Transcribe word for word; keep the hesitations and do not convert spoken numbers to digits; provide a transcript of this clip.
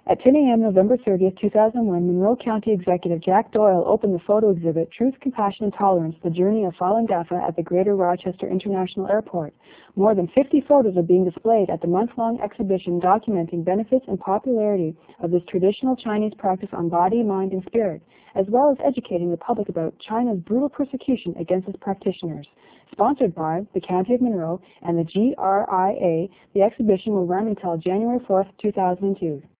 At ten A M November thirtieth, two thousand one, Monroe County Executive Jack Doyle opened the photo exhibit Truth, Compassion, and Tolerance, The Journey of Falun Dafa at the Greater Rochester International Airport. More than fifty photos are being displayed at the month-long exhibition documenting benefits and popularity of this traditional Chinese practice on body, mind, and spirit, as well as educating the public about China's brutal persecution against its practitioners. Sponsored by the County of Monroe and the G R I A, the exhibition will run until January fourth, two thousand two.